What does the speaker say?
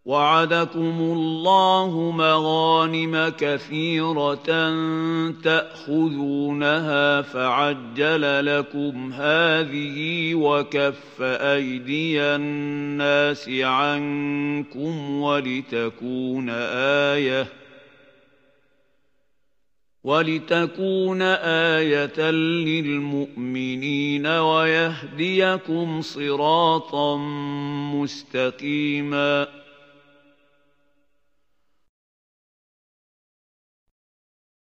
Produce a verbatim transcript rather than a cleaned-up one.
وعدكم الله مغانم كثيرة تأخذونها فعجل لكم هذه وكف أيدي الناس عنكم ولتكون آية ولتكون آية للمؤمنين ويهديكم صراطا مستقيما